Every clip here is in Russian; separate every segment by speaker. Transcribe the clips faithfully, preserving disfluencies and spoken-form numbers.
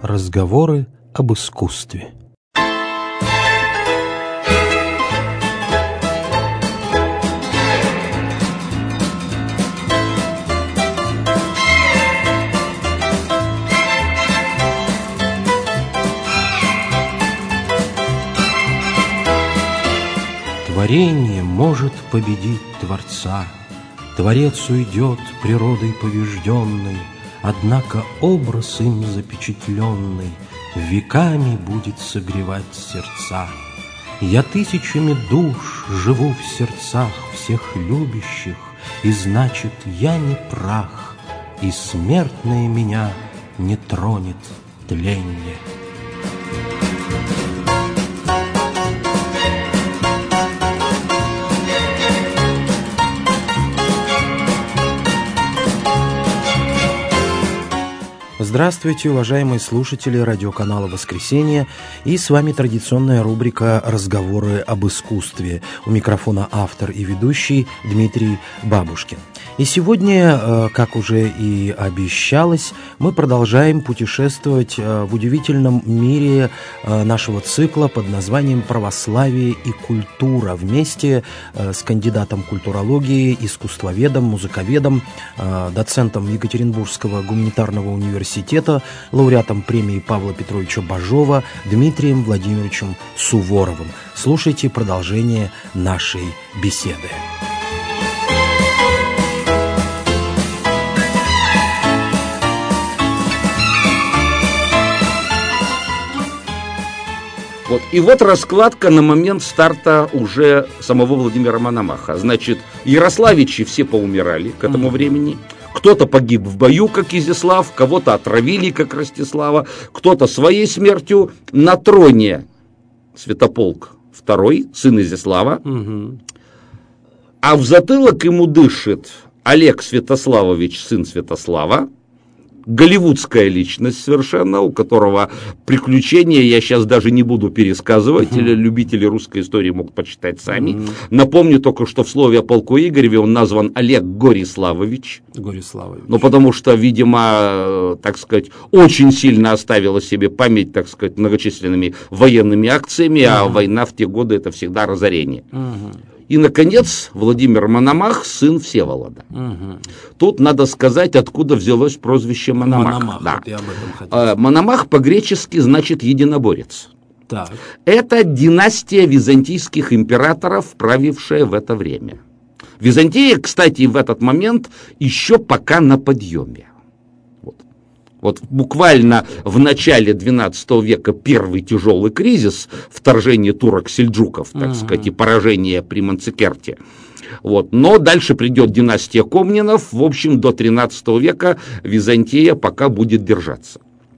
Speaker 1: Разговоры об искусстве. Творение может победить Творца. Творец уйдет природой побежденной, однако образ им запечатленный веками будет согревать сердца. Я тысячами душ живу в сердцах всех любящих, и значит, я не прах, и смертное меня не тронет тленье. Здравствуйте, уважаемые слушатели радиоканала «Воскресенье», и с вами традиционная рубрика «Разговоры об искусстве». У микрофона автор и ведущий Дмитрий Бабушкин. И сегодня, как уже и обещалось, мы продолжаем путешествовать в удивительном мире нашего цикла под названием «Православие и культура» вместе с кандидатом культурологии, искусствоведом, музыковедом, доцентом Екатеринбургского гуманитарного университета, лауреатом премии Павла Петровича Бажова Дмитрием Владимировичем Суворовым. Слушайте продолжение нашей беседы.
Speaker 2: Вот. И вот раскладка на момент старта уже самого Владимира Мономаха. Значит, Ярославичи все поумирали к этому mm-hmm. времени. Кто-то погиб в бою, как Изяслав, кого-то отравили, как Ростислава, кто-то своей смертью. На троне Святополк второй, сын Изяслава. Mm-hmm. А в затылок ему дышит Олег Святославович, сын Святослава. Голливудская личность совершенно, у которого приключения я сейчас даже не буду пересказывать, uh-huh. или любители русской истории могут почитать сами. Uh-huh. Напомню только, что в слове о полку Игореве он назван Олег Гориславович. Гориславович. Ну, потому что, видимо, так сказать, очень сильно оставила себе память, так сказать, многочисленными военными акциями, uh-huh. а война в те годы это всегда разорение. Uh-huh. И, наконец, Владимир Мономах, сын Всеволода. Угу. Тут надо сказать, откуда взялось прозвище Мономах. Мономах, да. Вот я об этом хотел. Мономах по-гречески значит «единоборец». Так. Это династия византийских императоров, правившая в это время. Византия, кстати, в этот момент еще пока на подъеме. Вот буквально в начале двенадцатого века первый тяжелый кризис, вторжение турок-сельджуков, так uh-huh. сказать, и поражение при Манцикерте. Вот. Но дальше придет династия Комнинов. В общем, до тринадцатого века Византия пока будет держаться.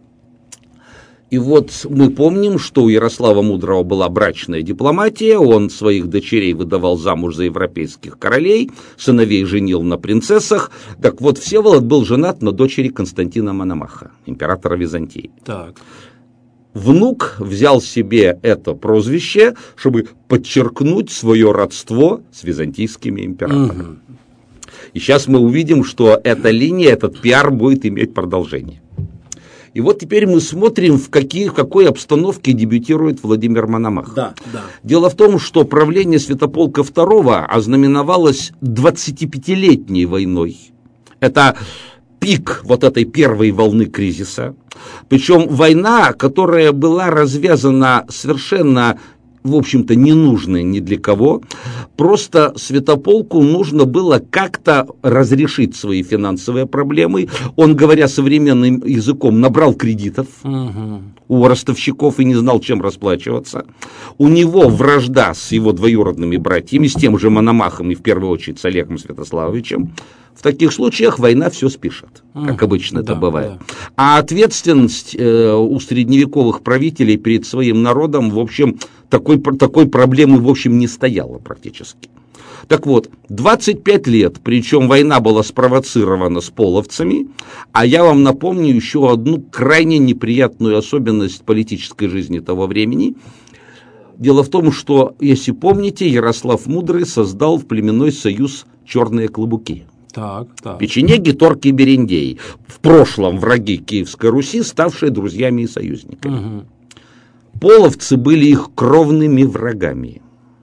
Speaker 2: И вот мы помним, что у Ярослава Мудрого была брачная дипломатия, он своих дочерей выдавал замуж за европейских королей, сыновей женил на принцессах. Так вот, Всеволод был женат на дочери Константина Мономаха, императора Византии. Так. Внук взял себе это прозвище, чтобы подчеркнуть свое родство с византийскими императорами. Угу. И сейчас мы увидим, что эта линия, этот пиар будет иметь продолжение. И вот теперь мы смотрим, в, какие, в какой обстановке дебютирует Владимир Мономах. Да, да. Дело в том, что правление Святополка второго ознаменовалось двадцатипятилетней войной. Это пик вот этой первой волны кризиса. Причем война, которая была развязана совершенно, в общем-то, ненужная ни для кого. Просто Святополку нужно было как-то разрешить свои финансовые проблемы. Он, говоря современным языком, набрал кредитов угу. у ростовщиков и не знал, чем расплачиваться. У него вражда с его двоюродными братьями, с тем же Мономахом и в первую очередь с Олегом Святославовичем. В таких случаях война все спишет, как обычно да, это бывает. Да. А ответственность э, у средневековых правителей перед своим народом, в общем, такой, такой проблемы, в общем, не стояло практически. Так вот, двадцать пять лет, причем война была спровоцирована с половцами, а я вам напомню еще одну крайне неприятную особенность политической жизни того времени. Дело в том, что, если помните, Ярослав Мудрый создал племенной союз «Черные клобуки».
Speaker 1: Так, так.
Speaker 2: Печенеги, торки и берендеи. В прошлом враги Киевской Руси, ставшие друзьями и союзниками. Угу. Половцы были их кровными врагами.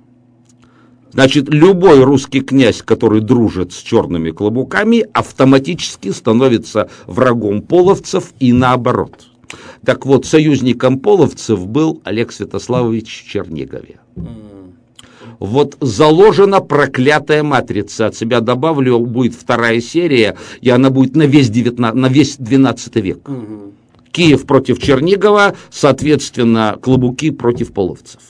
Speaker 2: Значит, любой русский князь, который дружит с черными клобуками, автоматически становится врагом половцев и наоборот. Так вот, союзником половцев был Олег Святославович в Чернигове. Вот заложена проклятая матрица. От себя добавлю, будет вторая серия, и она будет на весь, девятнадцатый, на весь двенадцатый век. Угу. Киев против Чернигова, соответственно, клобуки против половцев.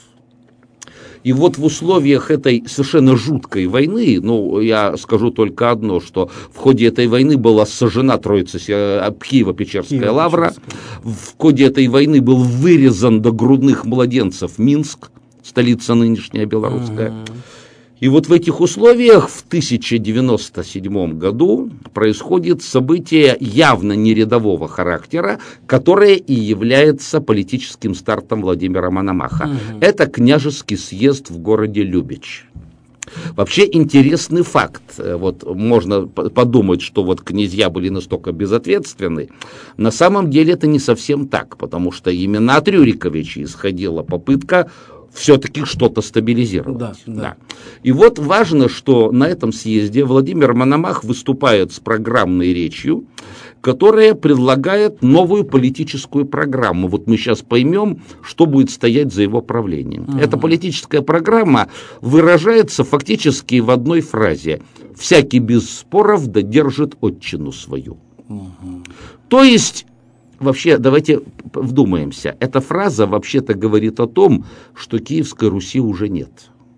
Speaker 2: И вот в условиях этой совершенно жуткой войны, ну, я скажу только одно, что в ходе этой войны была сожжена Троица Киево-Печерская лавра, в ходе этой войны был вырезан до грудных младенцев Минск, столица нынешняя белорусская. Mm-hmm. И вот в этих условиях в тысяча девяносто седьмом году происходит событие явно не рядового характера, которое и является политическим стартом Владимира Мономаха. Угу. Это княжеский съезд в городе Любич. Вообще интересный факт. Вот можно подумать, что вот князья были настолько безответственны. На самом деле это не совсем так, потому что именно от Рюриковича исходила попытка все-таки что-то стабилизировать. Да, да. Да. И вот важно, что на этом съезде Владимир Мономах выступает с программной речью, которая предлагает новую политическую программу. Вот мы сейчас поймем, что будет стоять за его правлением. Угу. Эта политическая программа выражается фактически в одной фразе: «Всякий без споров да держит отчину свою». Угу. То есть, вообще, давайте вдумаемся. Эта фраза вообще-то говорит о том, что Киевской Руси уже нет.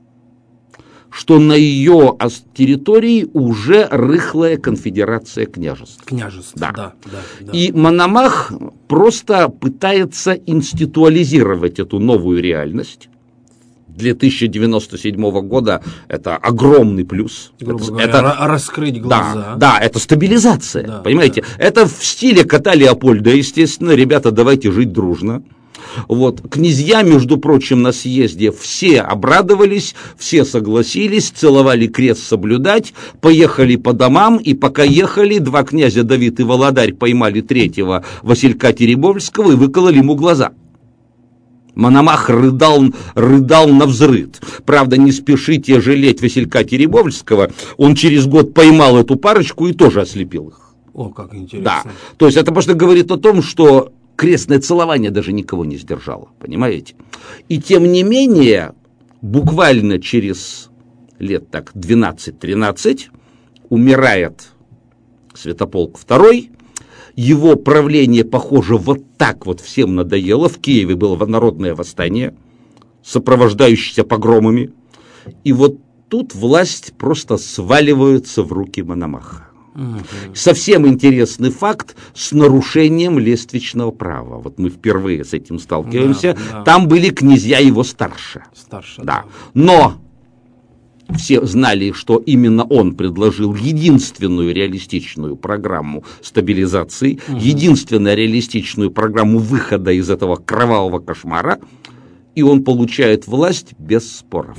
Speaker 2: Что на ее территории уже рыхлая конфедерация княжеств.
Speaker 1: Княжеств, да. Да, да, да.
Speaker 2: И Мономах просто пытается институализировать эту новую реальность. Для тысяча девяносто седьмого года это огромный плюс.
Speaker 1: Грубо
Speaker 2: это,
Speaker 1: говоря,
Speaker 2: это,
Speaker 1: раскрыть глаза.
Speaker 2: Да, да, это стабилизация, да, понимаете? Да. Это в стиле кота Леопольда, естественно. Ребята, давайте жить дружно. Вот. Князья, между прочим, на съезде все обрадовались, все согласились, целовали крест соблюдать, поехали по домам, и пока ехали, два князя Давид и Володарь поймали третьего Василька Теребовльского и выкололи ему глаза. Мономах рыдал, рыдал навзрыд. Правда, не спешите жалеть Василька Теребовльского, он через год поймал эту парочку и тоже ослепил их.
Speaker 1: О, как интересно.
Speaker 2: Да, то есть это просто говорит о том, что крестное целование даже никого не сдержало, понимаете? И тем не менее, буквально через лет так двенадцать-тринадцать умирает Святополк второй. Его правление, похоже, вот так вот всем надоело. В Киеве было народное восстание, сопровождающееся погромами. И вот тут власть просто сваливается в руки Мономаха. Угу. Совсем интересный факт с нарушением лествичного права. Вот мы впервые с этим сталкиваемся. Да, да. Там были князья его старше.
Speaker 1: Старше,
Speaker 2: да.
Speaker 1: Да.
Speaker 2: Но все знали, что именно он предложил единственную реалистичную программу стабилизации, угу. единственную реалистичную программу выхода из этого кровавого кошмара, и он получает власть без споров.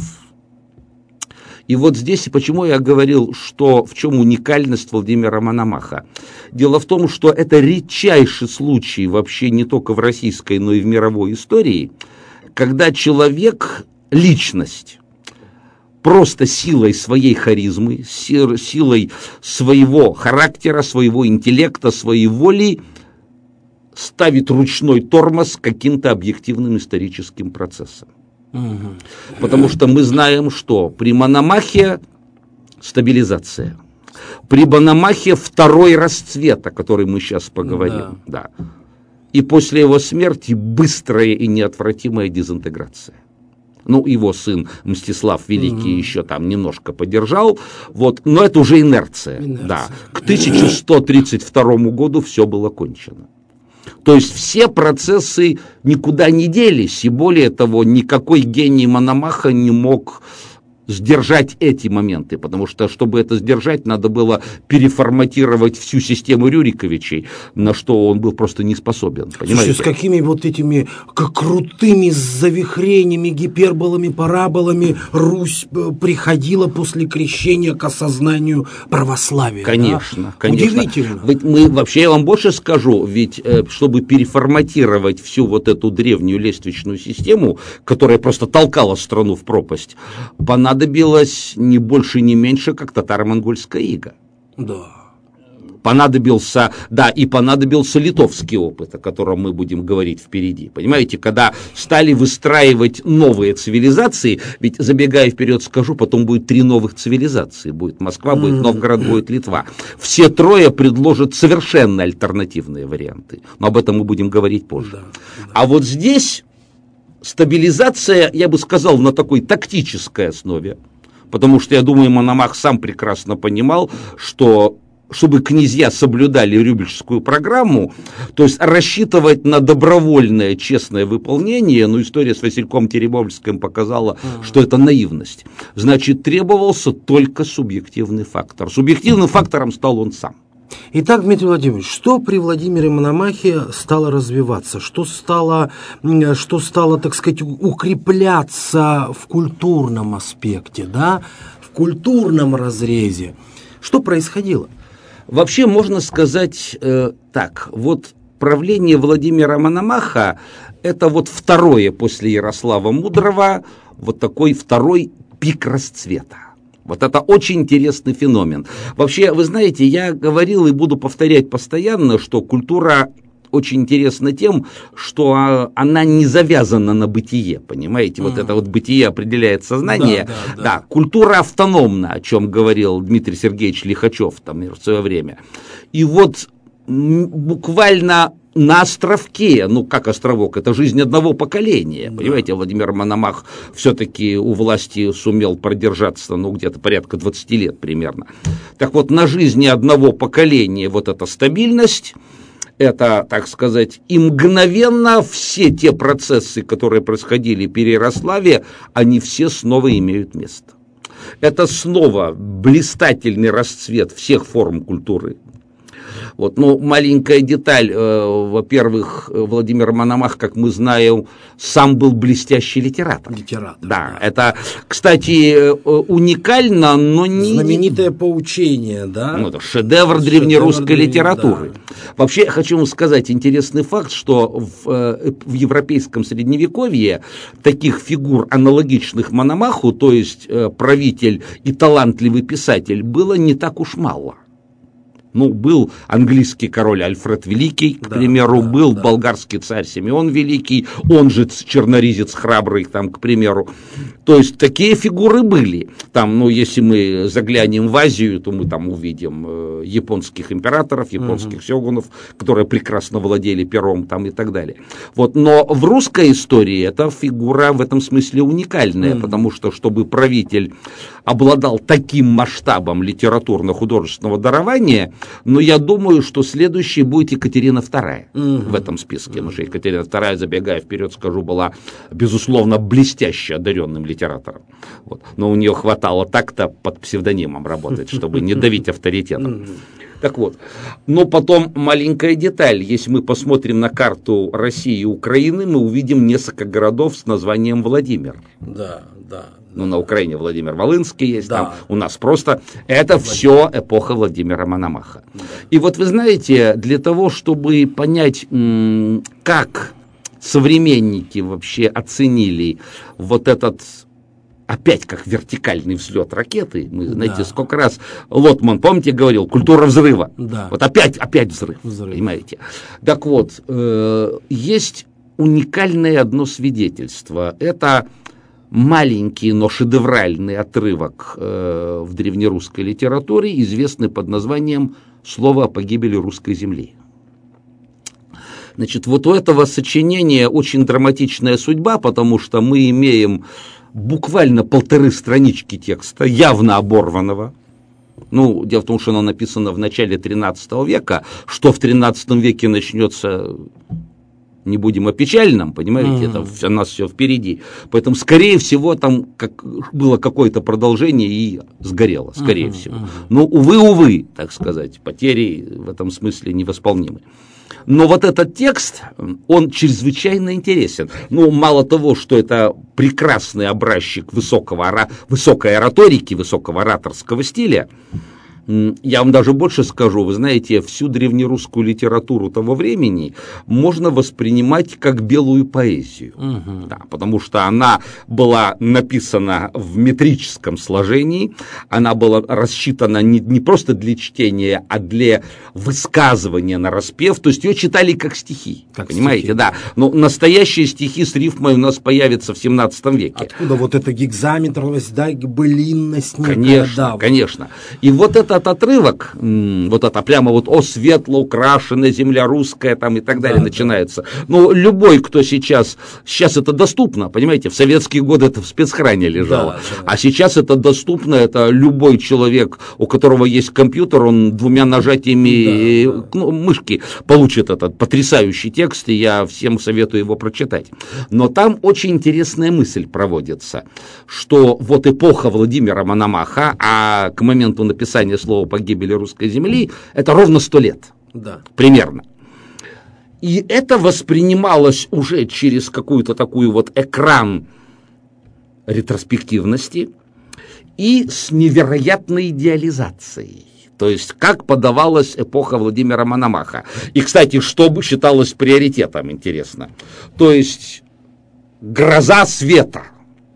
Speaker 2: И вот здесь, почему я говорил, что в чем уникальность Владимира Мономаха. Дело в том, что это редчайший случай вообще не только в российской, но и в мировой истории, когда человек, личность, просто силой своей харизмы, силой своего характера, своего интеллекта, своей воли ставит ручной тормоз каким-то объективным историческим процессом. Угу. Потому что мы знаем, что при Мономахе стабилизация, при Мономахе второй расцвет, о котором мы сейчас поговорим, да. Да. И после его смерти быстрая и неотвратимая дезинтеграция. Ну, его сын Мстислав Великий угу. еще там немножко подержал, вот, но это уже инерция. инерция. Да. К тысяча сто тридцать второму году все было кончено. То есть все процессы никуда не делись, и более того, никакой гений Мономаха не мог сдержать эти моменты, потому что, чтобы это сдержать, надо было переформатировать всю систему Рюриковичей, на что он был просто не способен. Понимаете?
Speaker 1: Слушайте, с какими вот этими как крутыми завихрениями, гиперболами, параболами Русь приходила после крещения к осознанию православия.
Speaker 2: Конечно,
Speaker 1: да?
Speaker 2: конечно.
Speaker 1: Удивительно.
Speaker 2: Ведь мы, вообще, я вам больше скажу, ведь чтобы переформатировать всю вот эту древнюю лествичную систему, которая просто толкала страну в пропасть, понадобилось Понадобилось не больше, не меньше, как татаро-монгольская ига.
Speaker 1: Да.
Speaker 2: Понадобился, да, и понадобился литовский опыт, о котором мы будем говорить впереди. Понимаете, когда стали выстраивать новые цивилизации, ведь, забегая вперед, скажу, потом будет три новых цивилизации. Будет Москва, будет Новгород, будет Литва. Все трое предложат совершенно альтернативные варианты. Но об этом мы будем говорить позже. Да, да. А вот здесь... Стабилизация, я бы сказал, на такой тактической основе, потому что, я думаю, Мономах сам прекрасно понимал, что чтобы князья соблюдали Рюбельскую программу, то есть рассчитывать на добровольное, честное выполнение, но история с Васильком Теребовльским показала, что это наивность. Значит, требовался только субъективный фактор. Субъективным фактором стал он сам.
Speaker 1: Итак, Дмитрий Владимирович, что при Владимире Мономахе стало развиваться? Что стало, что стало, так сказать, укрепляться в культурном аспекте, да? В культурном разрезе? Что происходило?
Speaker 2: Вообще, можно сказать э, так, вот правление Владимира Мономаха – это вот второе после Ярослава Мудрого, вот такой второй пик расцвета. Вот это очень интересный феномен. Вообще, вы знаете, я говорил и буду повторять постоянно, что культура очень интересна тем, что она не завязана на бытие, понимаете? Mm. Вот это вот бытие определяет сознание. Да, да, да. Да, культура автономна, о чем говорил Дмитрий Сергеевич Лихачев там в свое время. И вот буквально на островке, ну как островок, это жизнь одного поколения, да. Понимаете, Владимир Мономах все-таки у власти сумел продержаться, ну где-то порядка двадцать лет примерно. Так вот, на жизни одного поколения вот эта стабильность, это, так сказать, и мгновенно все те процессы, которые происходили при Ярославе, они все снова имеют место. Это снова блистательный расцвет всех форм культуры. Вот, ну, маленькая деталь, э, во-первых, Владимир Мономах, как мы знаем, сам был блестящий литератор.
Speaker 1: Литератор.
Speaker 2: Да, да. Это, кстати, уникально, но не...
Speaker 1: Знаменитое поучение, да?
Speaker 2: Ну, это шедевр, шедевр древнерусской древней, литературы. Да. Вообще, я хочу вам сказать интересный факт, что в, в европейском средневековье таких фигур, аналогичных Мономаху, то есть правитель и талантливый писатель, было не так уж мало. Ну, был английский король Альфред Великий, к да, примеру, да, был да. болгарский царь Симеон Великий, он же черноризец храбрый, там, к примеру. То есть такие фигуры были. Там, ну, если мы заглянем в Азию, то мы там увидим э, японских императоров, японских угу. сёгунов, которые прекрасно владели пером там, и так далее. Вот. Но в русской истории эта фигура в этом смысле уникальная, угу. потому что, чтобы правитель обладал таким масштабом литературно-художественного дарования, но я думаю, что следующей будет Екатерина вторая угу. в этом списке. Потому что Екатерина вторая, забегая вперед, скажу, была, безусловно, блестяще одаренным литератором. Вот. Но у нее хватало так-то под псевдонимом работать, чтобы не давить авторитетом. Так вот, но потом маленькая деталь. Если мы посмотрим на карту России и Украины, мы увидим несколько городов с названием Владимир.
Speaker 1: Да, да.
Speaker 2: Ну, на Украине Владимир Волынский есть,
Speaker 1: да.
Speaker 2: там у нас просто... Это все эпоха Владимира Мономаха. Да. И вот вы знаете, для того, чтобы понять, как современники вообще оценили вот этот... Опять как вертикальный взлет ракеты. Мы, знаете, да. сколько раз Лотман, помните, говорил, культура взрыва.
Speaker 1: Да.
Speaker 2: Вот опять, опять взрыв,
Speaker 1: взрыв. Понимаете.
Speaker 2: Так вот, э, есть уникальное одно свидетельство. Это маленький, но шедевральный отрывок э, в древнерусской литературе, известный под названием «Слово о погибели русской земли». Значит, вот у этого сочинения очень драматичная судьба, потому что мы имеем буквально полторы странички текста, явно оборванного. Ну, дело в том, что оно написано в начале тринадцатого века, что в тринадцатом веке начнется, не будем о печальном, понимаете, mm-hmm. это у нас все впереди. Поэтому, скорее всего, там как, было какое-то продолжение и сгорело, скорее mm-hmm. всего. Но, увы, увы, так сказать, потери в этом смысле невосполнимы. Но вот этот текст, он чрезвычайно интересен. Ну, мало того, что это прекрасный образчик высокого, высокой ораторики, высокого ораторского стиля, я вам даже больше скажу, вы знаете, всю древнерусскую литературу того времени можно воспринимать как белую поэзию, угу. да, потому что она была написана в метрическом сложении, она была рассчитана не, не просто для чтения, а для высказывания нараспев, то есть ее читали как стихи, как понимаете, стихи. Да, но настоящие стихи с рифмой у нас появятся в семнадцатом веке.
Speaker 1: Откуда вот эта гигзаметровость, да, былинность?
Speaker 2: Конечно, да. конечно. И вот это этот отрывок, вот это прямо вот «О светло украшенная земля русская» там и так далее да, начинается. Да. Ну, любой, кто сейчас, сейчас это доступно, понимаете, в советские годы это в спецхране лежало, да, да. а сейчас это доступно, это любой человек, у которого есть компьютер, он двумя нажатиями да, да. Ну, мышки получит этот потрясающий текст, и я всем советую его прочитать. Но там очень интересная мысль проводится, что вот эпоха Владимира Мономаха, а к моменту написания слова «погибели русской земли» это ровно сто лет, да. примерно. И это воспринималось уже через какую-то такую вот экран ретроспективности и с невероятной идеализацией. То есть, как подавалась эпоха Владимира Мономаха. И, кстати, что бы считалось приоритетом, интересно. То есть, гроза света.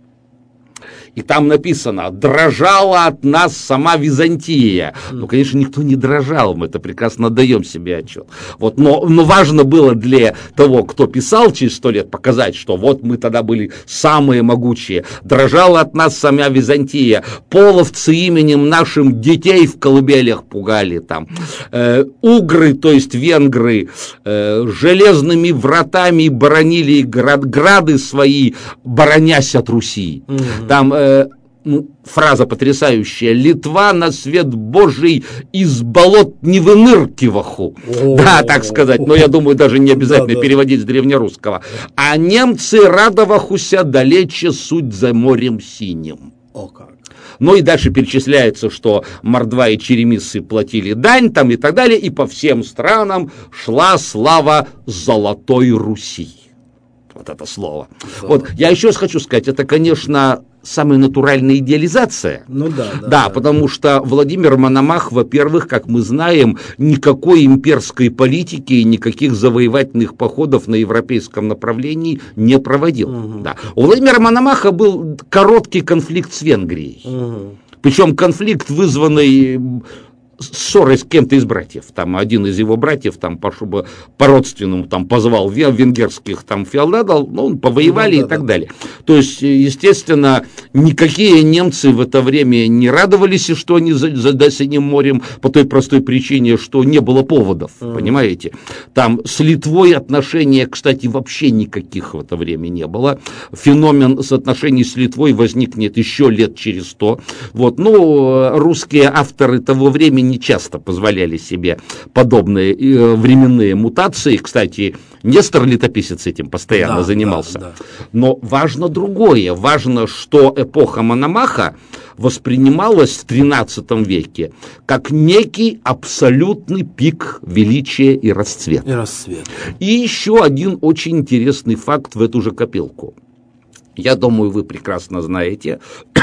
Speaker 2: И там написано: дрожала от нас сама Византия. Ну, конечно, никто не дрожал, мы это прекрасно отдаем себе отчет. Вот, но, но важно было для того, кто писал через сто лет, показать, что вот мы тогда были самые могучие. Дрожала от нас сама Византия. Половцы именем нашим детей в колыбелях пугали там. Э, угры, то есть венгры, э, железными вратами боронили град, грады свои, боронясь от Руси. Mm-hmm. Там э, Ну, фраза потрясающая: «Литва на свет Божий из болот не выныркиваху». Да, так сказать, но я думаю, даже не обязательно да, да. переводить с древнерусского. «А немцы радовахуся далече суть за морем синим». О, как. Ну и дальше перечисляется, что мордва и черемисы платили дань там и так далее, и по всем странам шла слава Золотой Руси. Вот это слово. Да. Вот, я еще раз хочу сказать, это, конечно, самая натуральная идеализация. Ну да, да, да, да, потому что Владимир Мономах, во-первых, как мы знаем, никакой имперской политики и никаких завоевательных походов на европейском направлении не проводил. Угу. Да. У Владимира Мономаха был короткий конфликт с Венгрией. Угу. Причем конфликт, вызванный ссорой с кем-то из братьев. Там один из его братьев там по, по родственному там позвал венгерских там феодалов, ну, повоевали ну, да, и так да. далее. То есть, естественно, никакие немцы в это время не радовались, что они за, за Синим морем, по той простой причине, что не было поводов, mm. понимаете. Там с Литвой отношения, кстати, вообще никаких в это время не было. Феномен соотношений с Литвой возникнет еще лет через сто. Вот. Ну, русские авторы того времени не часто позволяли себе подобные э, временные мутации. Кстати, Нестор Летописец этим постоянно да, занимался. Да, да. Но важно другое. Важно, что эпоха Мономаха воспринималась в тринадцатом веке как некий абсолютный пик величия и расцвета. И расцвет. И еще один очень интересный факт в эту же копилку. Я думаю, вы прекрасно знаете,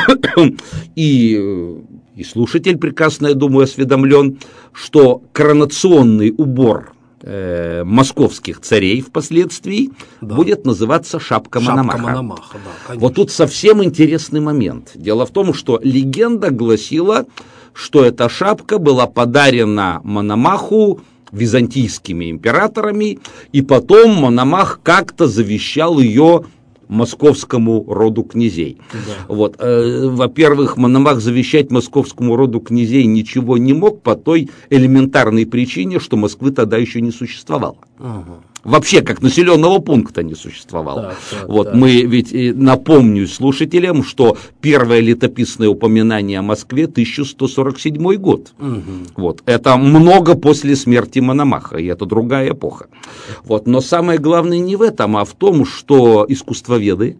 Speaker 2: и, и слушатель прекрасно, я думаю, осведомлен, что коронационный убор э, московских царей впоследствии да. будет называться шапка, шапка Мономаха. Мономаха да, вот тут совсем интересный момент. Дело в том, что легенда гласила, что эта шапка была подарена Мономаху византийскими императорами, и потом Мономах как-то завещал ее московскому роду князей. Да. Вот, э, во-первых, Мономах завещать московскому роду князей ничего не мог по той элементарной причине, что Москвы тогда еще не существовало. Угу. Вообще, как населенного пункта не существовало. Так, так, вот, так. Мы ведь напомню слушателям, что первое летописное упоминание о Москве тысяча сто сорок седьмой год. Угу. Вот, это много после смерти Мономаха, и это другая эпоха. Вот, но самое главное не в этом, а в том, что искусствоведы,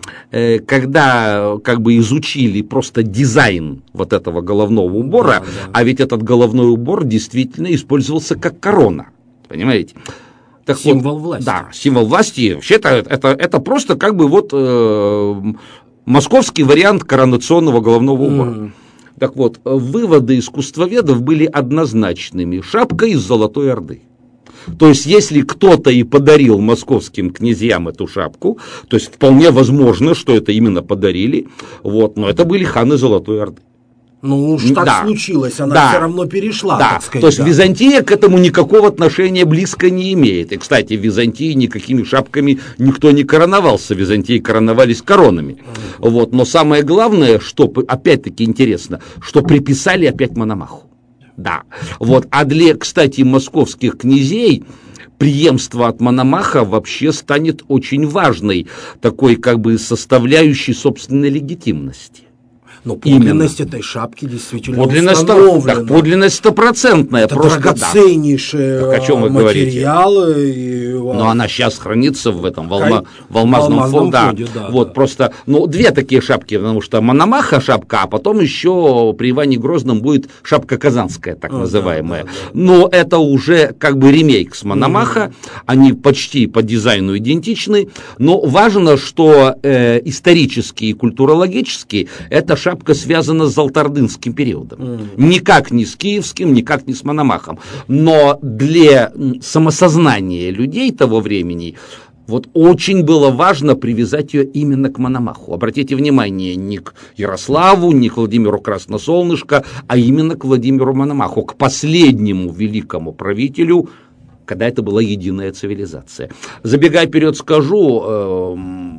Speaker 2: когда как бы изучили просто дизайн вот этого головного убора, да, да. А ведь этот головной убор действительно использовался как корона, понимаете? Так
Speaker 1: символ
Speaker 2: вот,
Speaker 1: власти.
Speaker 2: Да, символ власти. Вообще-то это, это просто как бы вот э, московский вариант коронационного головного убора. Mm. Так вот, выводы искусствоведов были однозначными. Шапка из Золотой Орды. То есть, если кто-то и подарил московским князьям эту шапку, то есть, вполне возможно, что это именно подарили, вот, но это были ханы Золотой Орды.
Speaker 1: Ну уж так да. случилось, она да. все равно перешла,
Speaker 2: да.
Speaker 1: так сказать.
Speaker 2: То есть
Speaker 1: да.
Speaker 2: Византия к этому никакого отношения близко не имеет. И, кстати, в Византии никакими шапками никто не короновался, в Византии короновались коронами. Mm-hmm. Вот. Но самое главное, что, опять-таки интересно, что приписали опять Мономаху. Да. Вот. А для, кстати, московских князей преемство от Мономаха вообще станет очень важной, такой как бы составляющей собственной легитимности.
Speaker 1: Но подлинность Именно. этой шапки действительно
Speaker 2: подлинность
Speaker 1: установлена.
Speaker 2: Так, подлинность стопроцентная.
Speaker 1: Это
Speaker 2: просто,
Speaker 1: драгоценнейшие
Speaker 2: да. Так, о чем вы
Speaker 1: материалы. И...
Speaker 2: Но она сейчас хранится в этом, в, алма, в алмазном, алмазном фонде. фонде да, вот да. Просто, ну, две такие шапки, потому что Мономаха шапка, а потом еще при Иване Грозном будет шапка казанская, так а, называемая. Да, да, да. Но это уже как бы ремейк с Мономаха, mm-hmm. они почти по дизайну идентичны, но важно, что э, исторически и культурологически эта шапка связана с золотоордынским периодом. Mm. Никак не с киевским, никак не с Мономахом. Но для самосознания людей того времени вот очень было важно привязать ее именно к Мономаху. Обратите внимание, не к Ярославу, не к Владимиру Красносолнышко, а именно к Владимиру Мономаху, к последнему великому правителю, когда это была единая цивилизация. Забегая вперед, скажу, э,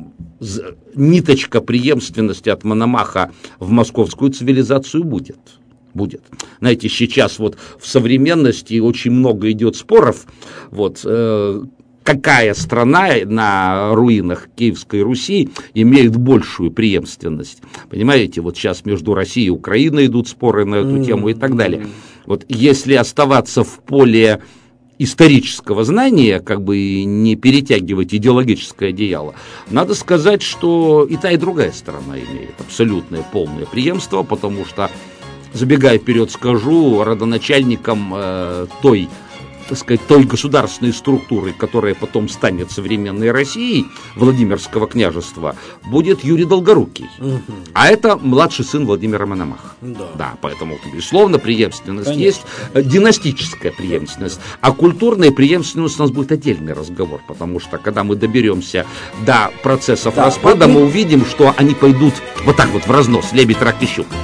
Speaker 2: ниточка преемственности от Мономаха в московскую цивилизацию будет. Будет. Знаете, сейчас вот в современности очень много идет споров, вот, э, какая страна на руинах Киевской Руси имеет большую преемственность. Понимаете, вот сейчас между Россией и Украиной идут споры на эту тему и так далее. Вот если оставаться в поле исторического знания, как бы не перетягивать идеологическое одеяло, надо сказать, что и та, и другая сторона имеет абсолютное полное преемство, потому что, забегая вперед, скажу, родоначальником э, той, так сказать, той государственной структуры, которая потом станет современной Россией, Владимирского княжества, будет Юрий Долгорукий. Угу. А это младший сын Владимира Мономаха. Да. Да, поэтому, безусловно, преемственность Конечно. Есть, династическая преемственность. А культурная преемственность у нас будет отдельный разговор, потому что, когда мы доберемся до процессов да, распада, вот мы увидим, что они пойдут вот так вот в разнос, лебедь, рак и щука.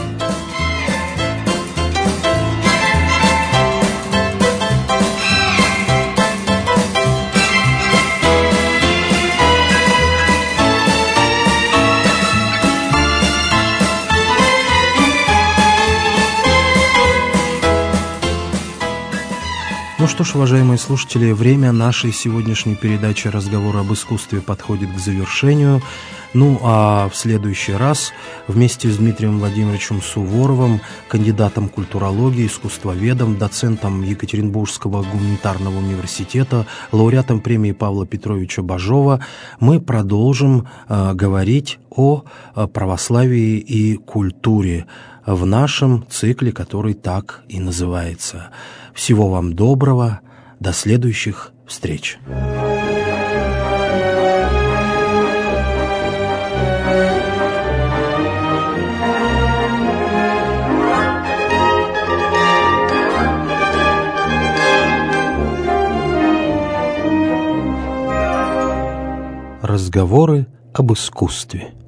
Speaker 1: Ну что ж, уважаемые слушатели, время нашей сегодняшней передачи «Разговор об искусстве» подходит к завершению. Ну а в следующий раз вместе с Дмитрием Владимировичем Суворовым, кандидатом культурологии, искусствоведом, доцентом Екатеринбургского гуманитарного университета, лауреатом премии Павла Петровича Бажова, мы продолжим э, говорить о православии и культуре в нашем цикле, который так и называется. Всего вам доброго, до следующих встреч. Разговоры об искусстве.